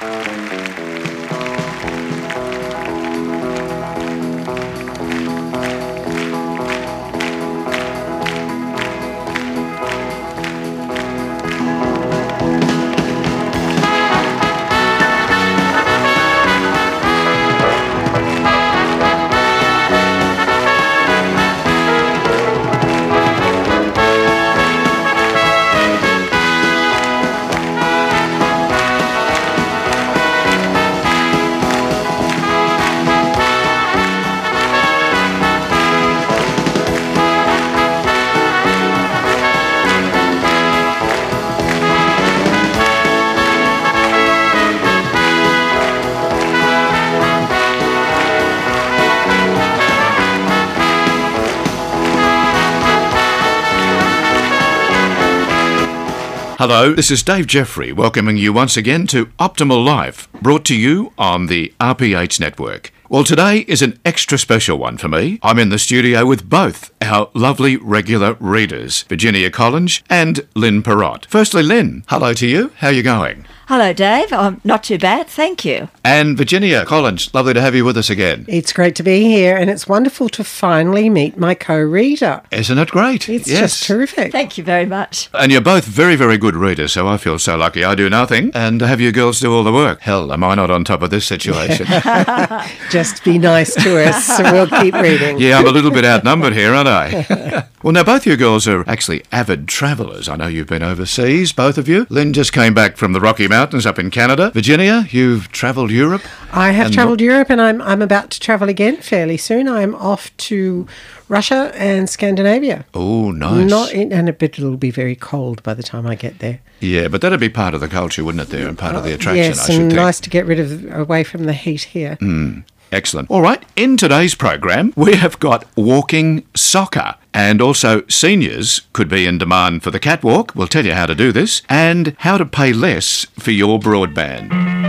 Hello, this is Dave Jeffrey welcoming you once again to Optimal Life, brought to you on the RPH network. Well, today is an extra special one for me. I'm in the studio with both our lovely regular readers, Virginia Collins and Lynn Perrott. Firstly, Lynn, hello to you. How are you going? Hello, Dave. Not too bad, thank you. And Virginia Collins, lovely to have you with us again. It's great to be here, and it's wonderful to finally meet my co-reader. Isn't it great? It's just terrific. Thank you very much. And you're both very, very good readers, so I feel so lucky. I do nothing and have you girls do all the work. Hell, am I not on top of this situation? Just be nice to us, so we'll keep reading. Yeah, I'm a little bit outnumbered here, aren't I? Well, now, both you girls are actually avid travellers. I know you've been overseas, both of you. Lynn just came back from the Rocky Mountains up in Canada. Virginia, you've travelled Europe. I have travelled Europe, and I'm about to travel again fairly soon. I'm off to Russia and Scandinavia. Oh, nice. And it'll be very cold by the time I get there. Yeah, but that'd be part of the culture, wouldn't it, there, and part of the attraction, yes, I should think. and nice to get away from the heat here. Excellent. All right, in today's program, we have got walking soccer. And also, seniors could be in demand for the catwalk. We'll tell you how to do this. And how to pay less for your broadband.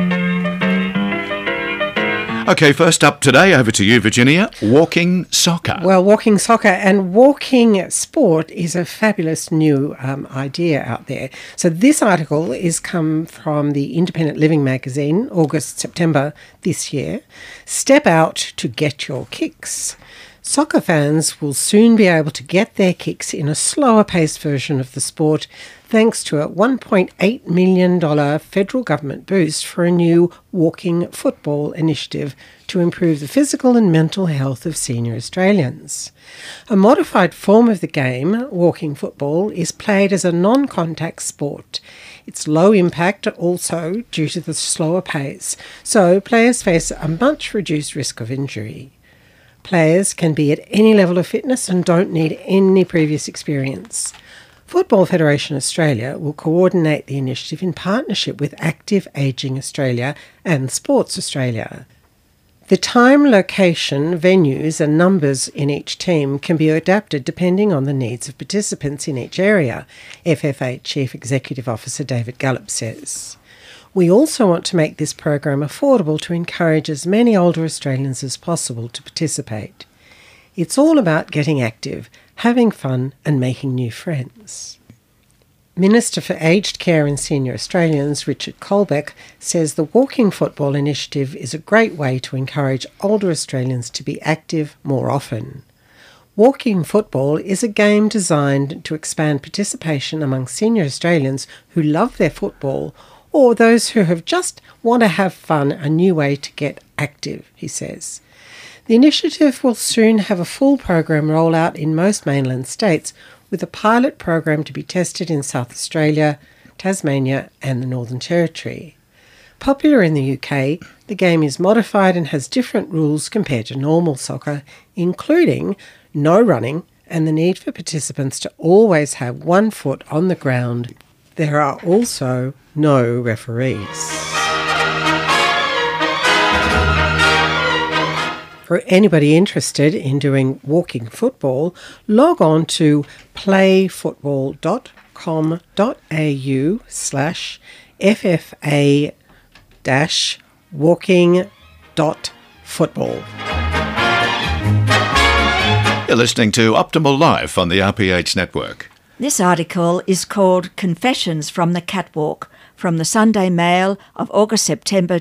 Okay, first up today, over to you, Virginia. Walking soccer. Well, walking soccer and walking sport is a fabulous new idea out there. So this article is come from the Independent Living magazine, August-September this year. Step out to get your kicks. Soccer fans will soon be able to get their kicks in a slower-paced version of the sport thanks to a $1.8 million federal government boost for a new walking football initiative to improve the physical and mental health of senior Australians. A modified form of the game, walking football, is played as a non-contact sport. It's low impact also due to the slower pace, so players face a much reduced risk of injury. Players can be at any level of fitness and don't need any previous experience. Football Federation Australia will coordinate the initiative in partnership with Active Ageing Australia and Sports Australia. The time, location, venues and numbers in each team can be adapted depending on the needs of participants in each area, FFA Chief Executive Officer David Gallup says. We also want to make this program affordable to encourage as many older Australians as possible to participate. It's all about getting active, having fun and making new friends. Minister for Aged Care and Senior Australians, Richard Colbeck, says the Walking Football initiative is a great way to encourage older Australians to be active more often. Walking football is a game designed to expand participation among senior Australians who love their football or those who have just want to have fun, a new way to get active, he says. The initiative will soon have a full program rollout in most mainland states, with a pilot program to be tested in South Australia, Tasmania and the Northern Territory. Popular in the UK, the game is modified and has different rules compared to normal soccer, including no running and the need for participants to always have 1 foot on the ground. There are also no referees. For anybody interested in doing walking football, log on to playfootball.com.au/FFA-walking.football. You're listening to Optimal Life on the RPH network. This article is called Confessions from the Catwalk from the Sunday Mail of August-September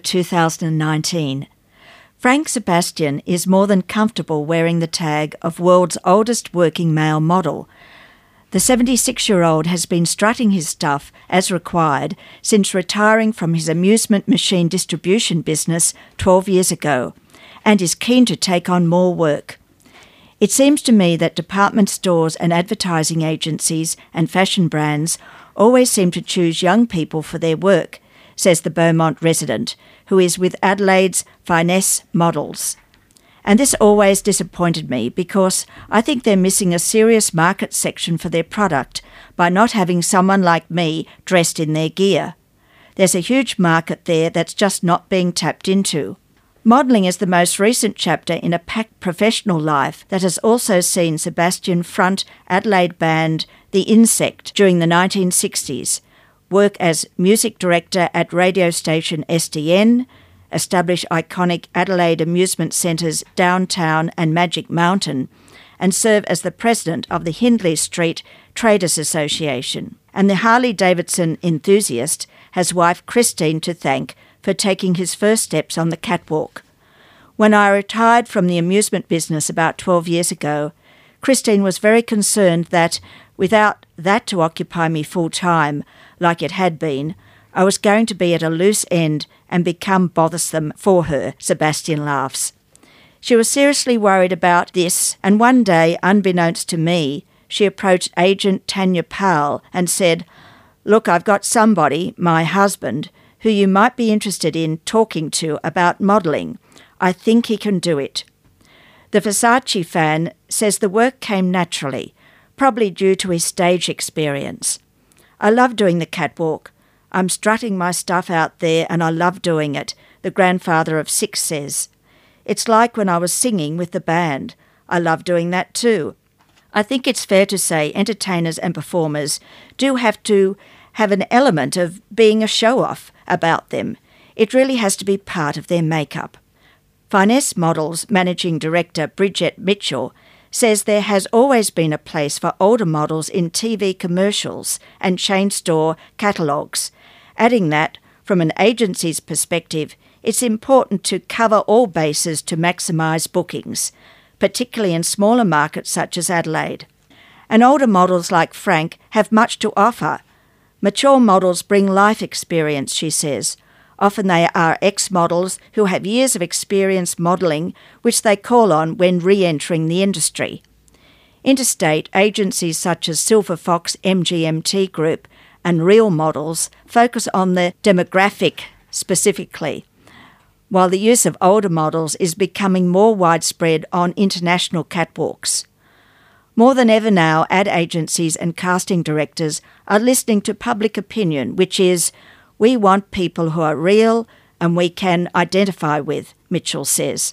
2019. Frank Sebastian is more than comfortable wearing the tag of world's oldest working male model. The 76-year-old has been strutting his stuff as required since retiring from his amusement machine distribution business 12 years ago, and is keen to take on more work. It seems to me that department stores and advertising agencies and fashion brands always seem to choose young people for their work, says the Beaumont resident, who is with Adelaide's Finesse Models. And this always disappointed me because I think they're missing a serious market section for their product by not having someone like me dressed in their gear. There's a huge market there that's just not being tapped into. Modelling is the most recent chapter in a packed professional life that has also seen Sebastian front Adelaide band The Insect during the 1960s, work as music director at radio station SDN, establish iconic Adelaide amusement centres Downtown and Magic Mountain, and serve as the president of the Hindley Street Traders Association. And the Harley-Davidson enthusiast has wife Christine to thank for taking his first steps on the catwalk. When I retired from the amusement business about 12 years ago, Christine was very concerned that, without that to occupy me full-time, like it had been, I was going to be at a loose end and become bothersome for her, Sebastian laughs. She was seriously worried about this, and one day, unbeknownst to me, she approached agent Tanya Powell and said, "Look, I've got somebody, my husband, who you might be interested in talking to about modelling. I think he can do it." The Versace fan says the work came naturally, probably due to his stage experience. "I love doing the catwalk. I'm strutting my stuff out there and I love doing it," the grandfather of 6 says. "It's like when I was singing with the band. I love doing that too." I think it's fair to say entertainers and performers do have to have an element of being a show-off about them. It really has to be part of their makeup. Finesse Models managing director Bridget Mitchell says there has always been a place for older models in TV commercials and chain store catalogues, adding that, from an agency's perspective, it's important to cover all bases to maximise bookings, particularly in smaller markets such as Adelaide. And older models like Frank have much to offer. Mature models bring life experience, she says. Often they are ex-models who have years of experience modelling, which they call on when re-entering the industry. Interstate agencies such as Silver Fox MGMT Group and Real Models focus on the demographic specifically, while the use of older models is becoming more widespread on international catwalks. More than ever now, ad agencies and casting directors are listening to public opinion, which is, "We want people who are real and we can identify with," Mitchell says.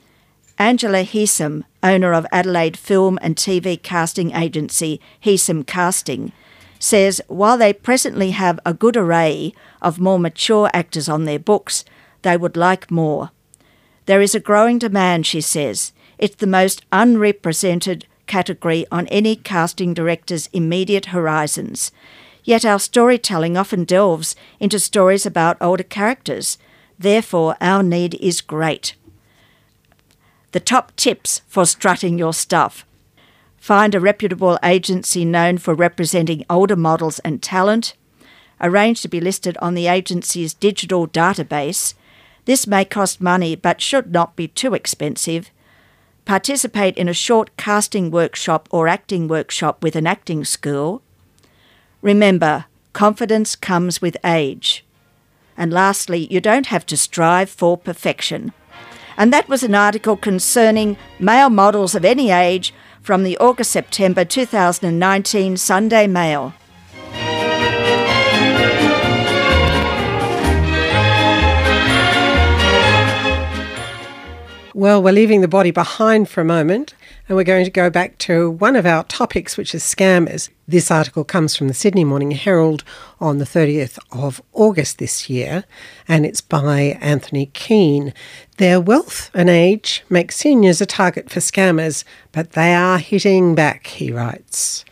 Angela Heesum, owner of Adelaide film and TV casting agency Heesum Casting, says while they presently have a good array of more mature actors on their books, they would like more. "There is a growing demand," she says. "It's the most unrepresented category on any casting director's immediate horizons. Yet our storytelling often delves into stories about older characters. Therefore, our need is great." The top tips for strutting your stuff. Find a reputable agency known for representing older models and talent. Arrange to be listed on the agency's digital database. This may cost money but should not be too expensive. Participate in a short casting workshop or acting workshop with an acting school. Remember, confidence comes with age. And lastly, you don't have to strive for perfection. And that was an article concerning male models of any age from the August-September 2019 Sunday Mail. Well, we're leaving the body behind for a moment and we're going to go back to one of our topics, which is scammers. This article comes from the Sydney Morning Herald on the 30th of August this year, and it's by Anthony Keane. Their wealth and age make seniors a target for scammers, but they are hitting back, he writes.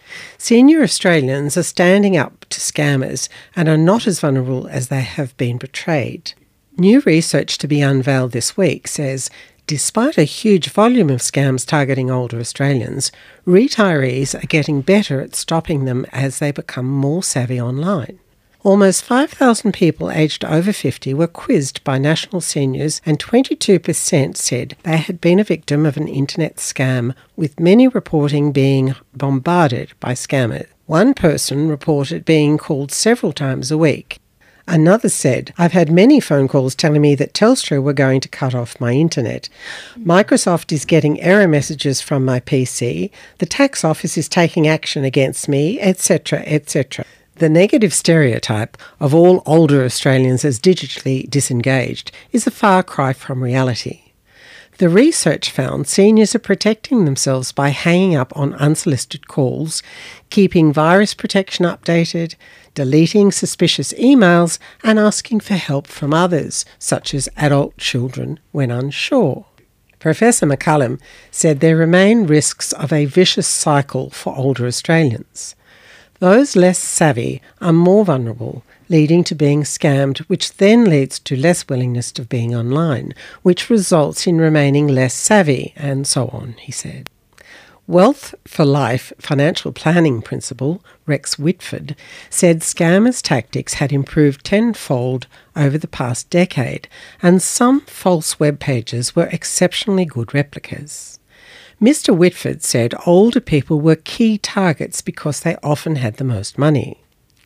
Senior Australians are standing up to scammers and are not as vulnerable as they have been portrayed. New research to be unveiled this week says, despite a huge volume of scams targeting older Australians, retirees are getting better at stopping them as they become more savvy online. Almost 5,000 people aged over 50 were quizzed by national seniors, and 22% said they had been a victim of an internet scam, with many reporting being bombarded by scammers. One person reported being called several times a week. Another said, I've had many phone calls telling me that Telstra were going to cut off my internet. Microsoft is getting error messages from my PC. The tax office is taking action against me, etc., etc. The negative stereotype of all older Australians as digitally disengaged is a far cry from reality. The research found seniors are protecting themselves by hanging up on unsolicited calls, keeping virus protection updated, deleting suspicious emails, and asking for help from others, such as adult children, when unsure. Professor McCullum said there remain risks of a vicious cycle for older Australians. Those less savvy are more vulnerable, leading to being scammed, which then leads to less willingness to being online, which results in remaining less savvy, and so on, he said. Wealth for Life financial planning principal Rex Whitford said scammers' tactics had improved tenfold over the past decade, and some false web pages were exceptionally good replicas. Mr. Whitford said older people were key targets because they often had the most money.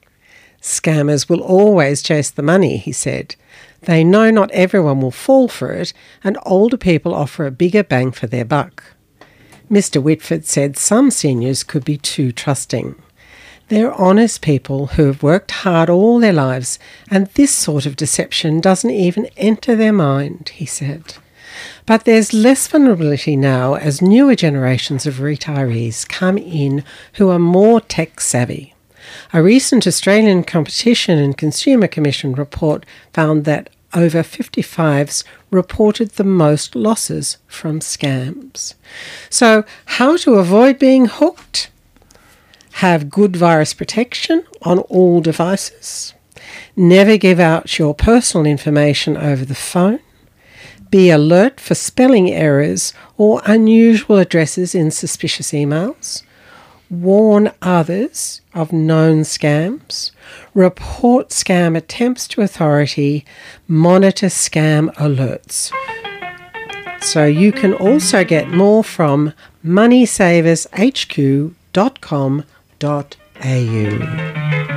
Scammers will always chase the money, he said. They know not everyone will fall for it, and older people offer a bigger bang for their buck. Mr. Whitford said some seniors could be too trusting. They're honest people who have worked hard all their lives, and this sort of deception doesn't even enter their mind, he said. But there's less vulnerability now as newer generations of retirees come in who are more tech savvy. A recent Australian Competition and Consumer Commission report found that over 55s reported the most losses from scams. So, how to avoid being hooked? Have good virus protection on all devices. Never give out your personal information over the phone. Be alert for spelling errors or unusual addresses in suspicious emails. Warn others of known scams. Report scam attempts to authority. Monitor scam alerts. So you can also get more from moneysavershq.com.au.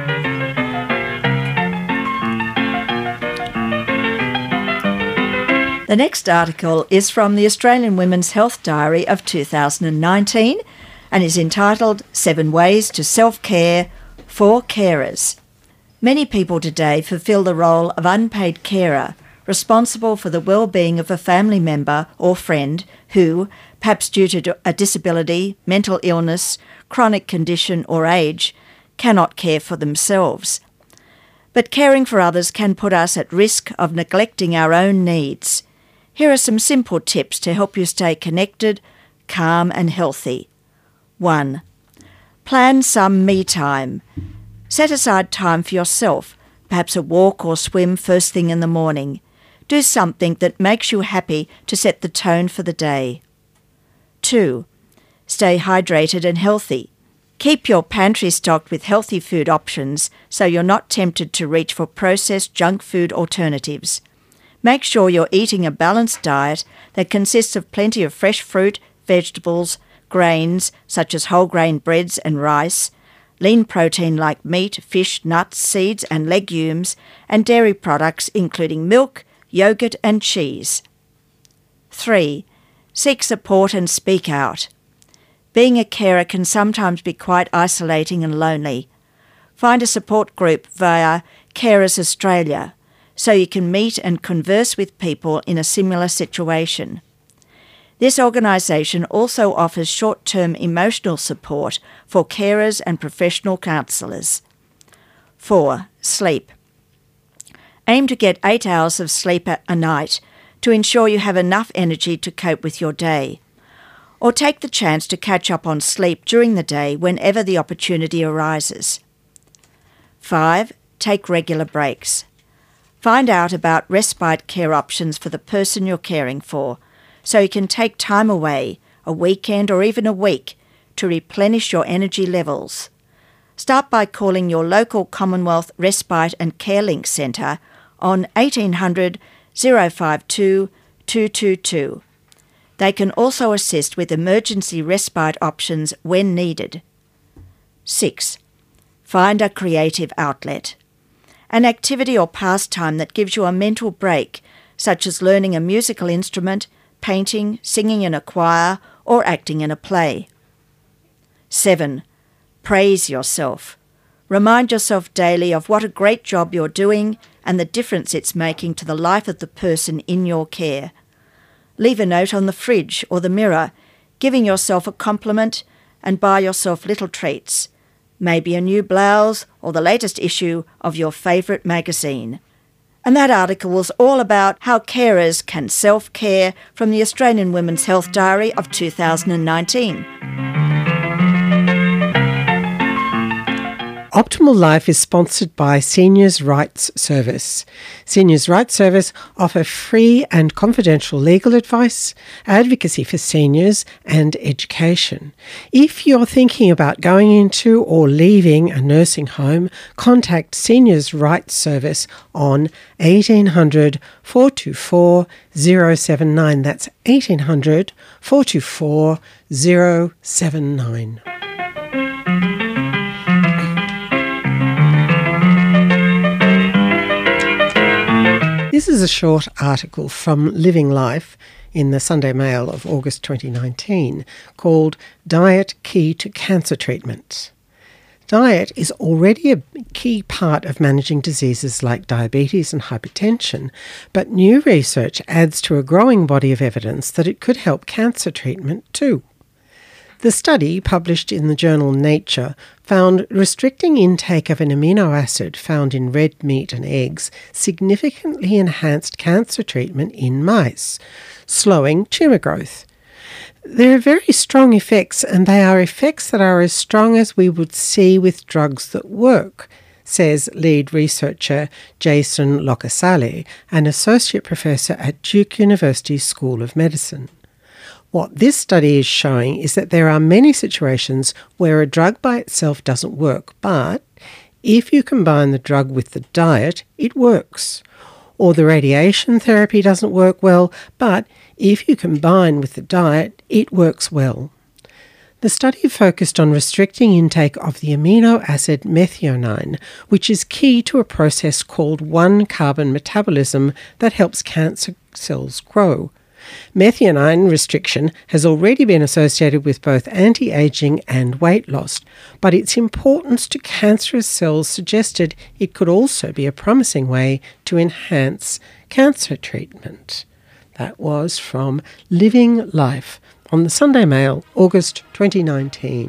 The next article is from the Australian Women's Health Diary of 2019 and is entitled 7 Ways to Self-Care for Carers. Many people today fulfil the role of unpaid carer, responsible for the well-being of a family member or friend who, perhaps due to a disability, mental illness, chronic condition or age, cannot care for themselves. But caring for others can put us at risk of neglecting our own needs. Here are some simple tips to help you stay connected, calm and healthy. 1. Plan some me time. Set aside time for yourself, perhaps a walk or swim first thing in the morning. Do something that makes you happy to set the tone for the day. 2. Stay hydrated and healthy. Keep your pantry stocked with healthy food options so you're not tempted to reach for processed junk food alternatives. Make sure you're eating a balanced diet that consists of plenty of fresh fruit, vegetables, grains such as whole grain breads and rice, lean protein like meat, fish, nuts, seeds and legumes, and dairy products including milk, yogurt and cheese. 3. Seek support and speak out. Being a carer can sometimes be quite isolating and lonely. Find a support group via Carers Australia, so you can meet and converse with people in a similar situation. This organisation also offers short-term emotional support for carers and professional counsellors. 4. Sleep. Aim to get 8 hours of sleep a night to ensure you have enough energy to cope with your day. or take the chance to catch up on sleep during the day whenever the opportunity arises. 5. Take regular breaks. Find out about respite care options for the person you're caring for, so you can take time away, a weekend or even a week, to replenish your energy levels. Start by calling your local Commonwealth Respite and Care Link Centre on 1800 052 222. They can also assist with emergency respite options when needed. 6. Find a creative outlet. An activity or pastime that gives you a mental break, such as learning a musical instrument, painting, singing in a choir, or acting in a play. 7. Praise yourself. Remind yourself daily of what a great job you're doing and the difference it's making to the life of the person in your care. Leave a note on the fridge or the mirror, giving yourself a compliment, and buy yourself little treats. Maybe a new blouse or the latest issue of your favourite magazine. And that article was all about how carers can self-care from the Australian Women's Health Diary of 2019. Optimal Life is sponsored by Seniors Rights Service. Seniors Rights Service offer free and confidential legal advice, advocacy for seniors, and education. If you're thinking about going into or leaving a nursing home, contact Seniors Rights Service on 1800 424 079. That's 1800 424 079. This is a short article from Living Life in the Sunday Mail of August 2019 called Diet Key to Cancer Treatment. Diet is already a key part of managing diseases like diabetes and hypertension, but new research adds to a growing body of evidence that it could help cancer treatment too. The study, published in the journal Nature, found restricting intake of an amino acid found in red meat and eggs significantly enhanced cancer treatment in mice, slowing tumour growth. There are very strong effects, and they are effects that are as strong as we would see with drugs that work, says lead researcher Jason Locasale, an associate professor at Duke University's School of Medicine. What this study is showing is that there are many situations where a drug by itself doesn't work, but if you combine the drug with the diet, it works. Or the radiation therapy doesn't work well, but if you combine with the diet, it works well. The study focused on restricting intake of the amino acid methionine, which is key to a process called 1-carbon metabolism that helps cancer cells grow. Methionine restriction has already been associated with both anti-aging and weight loss, but its importance to cancerous cells suggested it could also be a promising way to enhance cancer treatment. That was from Living Life on the Sunday Mail, August 2019.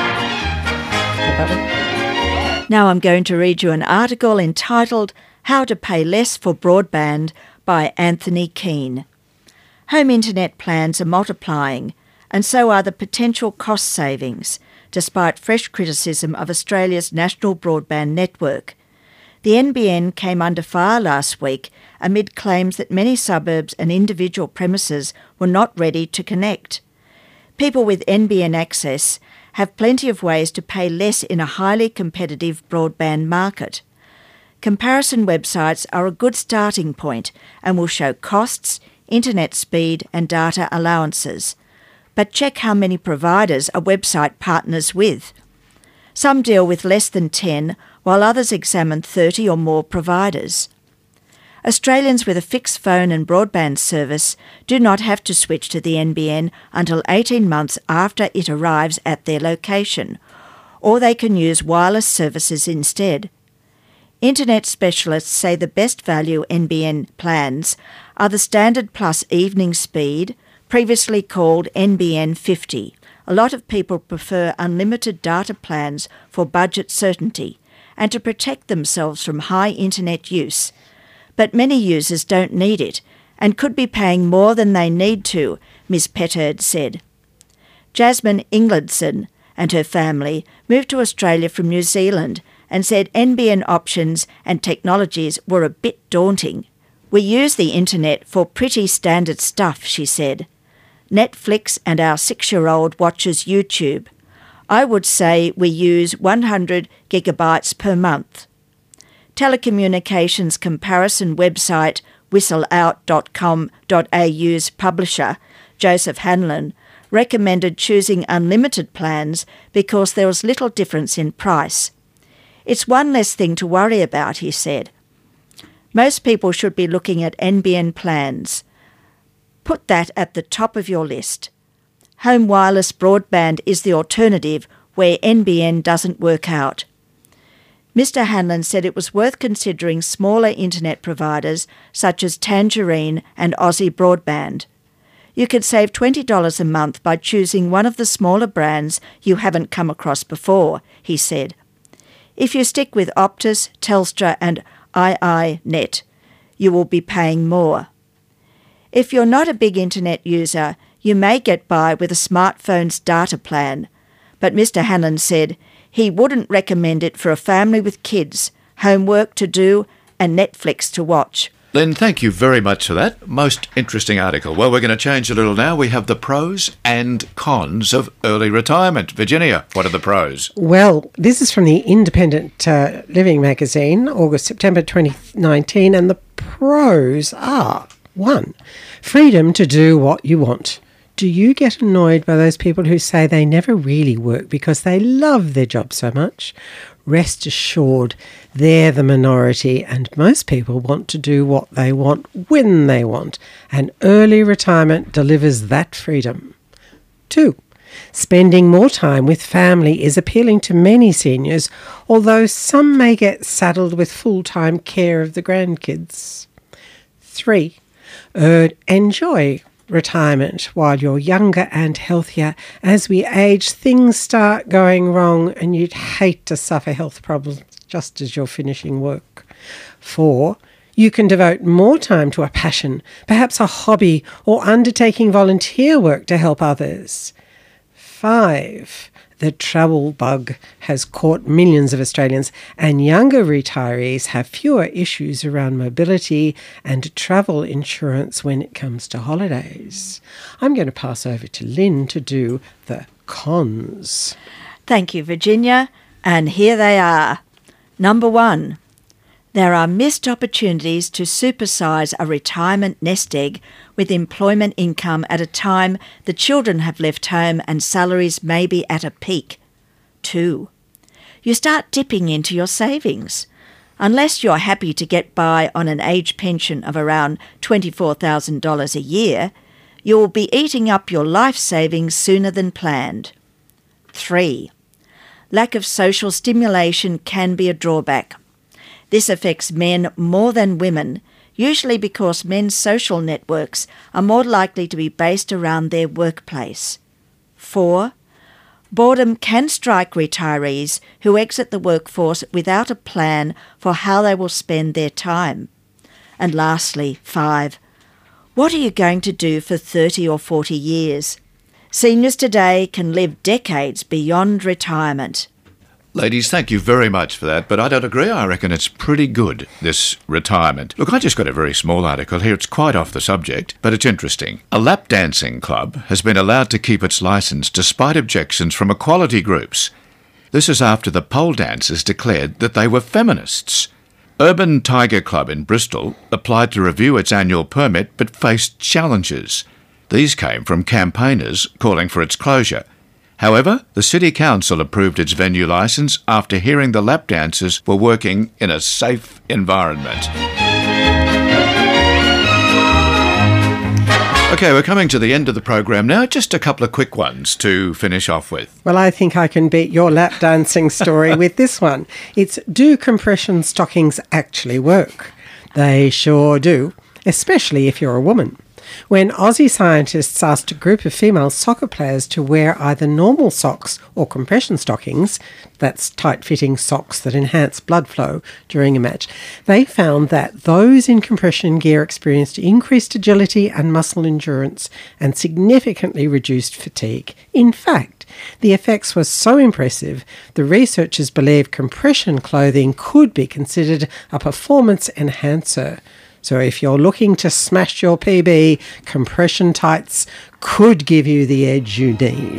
Now I'm going to read you an article entitled How to Pay Less for Broadband by Anthony Keane. Home internet plans are multiplying, and so are the potential cost savings, despite fresh criticism of Australia's national broadband network. The NBN came under fire last week amid claims that many suburbs and individual premises were not ready to connect. People with NBN access have plenty of ways to pay less in a highly competitive broadband market. Comparison websites are a good starting point and will show costs, internet speed and data allowances. But check how many providers a website partners with. Some deal with less than 10, while others examine 30 or more providers. Australians with a fixed phone and broadband service do not have to switch to the NBN until 18 months after it arrives at their location, or they can use wireless services instead. Internet specialists say the best value NBN plans are the Standard Plus Evening Speed, previously called NBN 50. A lot of people prefer unlimited data plans for budget certainty and to protect themselves from high internet use. But many users don't need it and could be paying more than they need to, Ms. Petterd said. Jasmine Ingledson and her family moved to Australia from New Zealand and said NBN options and technologies were a bit daunting. "We use the internet for pretty standard stuff," she said. "Netflix and our 6-year-old watches YouTube. I would say we use 100 gigabytes per month." Telecommunications comparison website whistleout.com.au's publisher, Joseph Hanlon, recommended choosing unlimited plans because there was little difference in price. "It's one less thing to worry about," he said. Most people should be looking at NBN plans. Put that at the top of your list. Home wireless broadband is the alternative where NBN doesn't work out. Mr. Hanlon said it was worth considering smaller internet providers such as Tangerine and Aussie Broadband. You could save $20 a month by choosing one of the smaller brands you haven't come across before, he said. If you stick with Optus, Telstra and iiNet, you will be paying more. If you're not a big internet user, you may get by with a smartphone's data plan, but Mr. Hanlon said he wouldn't recommend it for a family with kids, homework to do and Netflix to watch. Lynn, thank you very much for that. Most interesting article. Well, we're going to change a little now. We have the pros and cons of early retirement. Virginia, what are the pros? Well, this is from the Independent Living magazine, August-September 2019, and the pros are: 1. Freedom to do what you want. Do you get annoyed by those people who say they never really work because they love their job so much? Rest assured, they're the minority, and most people want to do what they want when they want, and early retirement delivers that freedom. 2. Spending more time with family is appealing to many seniors, although some may get saddled with full-time care of the grandkids. 3. Enjoy retirement while you're younger and healthier. As we age, things start going wrong and you'd hate to suffer health problems just as you're finishing work. 4. You can devote more time to a passion, perhaps a hobby, or undertaking volunteer work to help others. 5. The travel bug has caught millions of Australians, and younger retirees have fewer issues around mobility and travel insurance when it comes to holidays. I'm going to pass over to Lynn to do the cons. Thank you, Virginia. And here they are. Number 1. There are missed opportunities to supersize a retirement nest egg with employment income at a time the children have left home and salaries may be at a peak. 2. You start dipping into your savings. Unless you're happy to get by on an age pension of around $24,000 a year, you will be eating up your life savings sooner than planned. 3. Lack of social stimulation can be a drawback. This affects men more than women, usually because men's social networks are more likely to be based around their workplace. 4. Boredom can strike retirees who exit the workforce without a plan for how they will spend their time. And lastly, 5. What are you going to do for 30 or 40 years? Seniors today can live decades beyond retirement. Ladies, thank you very much for that, but I don't agree. I reckon it's pretty good, this retirement. Look, I just got a very small article here. It's quite off the subject, but it's interesting. A lap dancing club has been allowed to keep its licence despite objections from equality groups. This is after the pole dancers declared that they were feminists. Urban Tiger Club in Bristol applied to review its annual permit but faced challenges. These came from campaigners calling for its closure. However, the City Council approved its venue licence after hearing the lap dancers were working in a safe environment. OK, we're coming to the end of the program now. Just a couple of quick ones to finish off with. Well, I think I can beat your lap dancing story with this one. It's, do compression stockings actually work? They sure do, especially if you're a woman. when Aussie scientists asked a group of female soccer players to wear either normal socks or compression stockings, that's tight-fitting socks that enhance blood flow during a match, they found that those in compression gear experienced increased agility and muscle endurance and significantly reduced fatigue. In fact, the effects were so impressive, the researchers believe compression clothing could be considered a performance enhancer. So if you're looking to smash your PB, compression tights could give you the edge you need.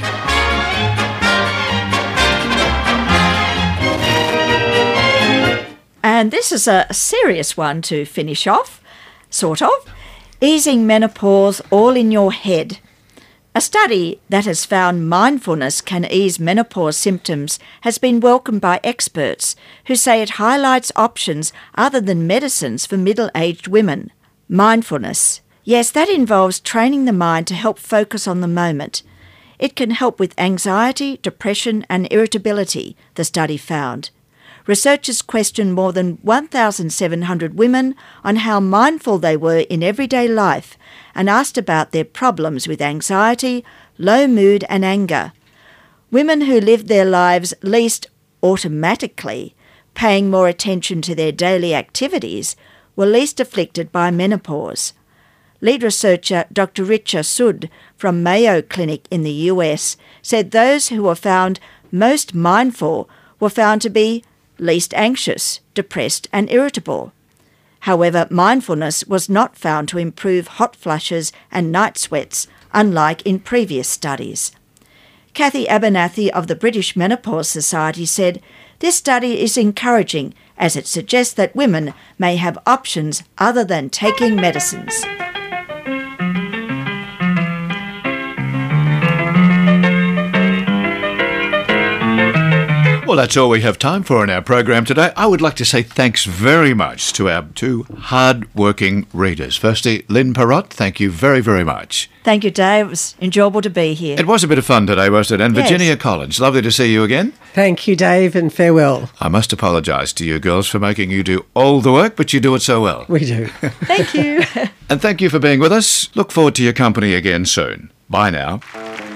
And this is a serious one to finish off, sort of. Easing menopause all in your head. A study that has found mindfulness can ease menopause symptoms has been welcomed by experts who say it highlights options other than medicines for middle-aged women. Mindfulness. Yes, that involves training the mind to help focus on the moment. It can help with anxiety, depression and irritability, the study found. Researchers questioned more than 1,700 women on how mindful they were in everyday life and asked about their problems with anxiety, low mood and anger. Women who lived their lives least automatically, paying more attention to their daily activities, were least afflicted by menopause. Lead researcher Dr. Richa Sood from Mayo Clinic in the US said those who were found most mindful were found to be least anxious, depressed and irritable. However, mindfulness was not found to improve hot flushes and night sweats, unlike in previous studies. Kathy Abernathy of the British Menopause Society said, "This study is encouraging as it suggests that women may have options other than taking medicines." Well, that's all we have time for in our program today. I would like to say thanks very much to our two hard-working readers. Firstly, Lynn Perrott, thank you very, very much. Thank you, Dave. It was enjoyable to be here. It was a bit of fun today, wasn't it? And Yes. Virginia Collins, lovely to see you again. Thank you, Dave, and farewell. I must apologise to you girls for making you do all the work, but you do it so well. We do. Thank you. And thank you for being with us. Look forward to your company again soon. Bye now.